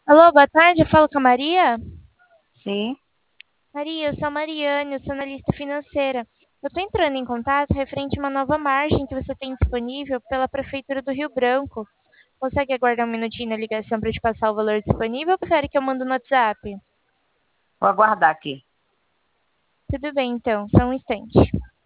Alô, boa tarde, eu falo com a Maria. Sim, Maria, eu sou a Mariane, eu sou analista financeira. Eu estou entrando em contato referente a uma nova margem que você tem disponível pela Prefeitura do Rio Branco. Consegue aguardar um minutinho na ligação para te passar o valor disponível ou prefere que eu mando no WhatsApp? vou aguardar aqui. Tudo bem, então, só um instante.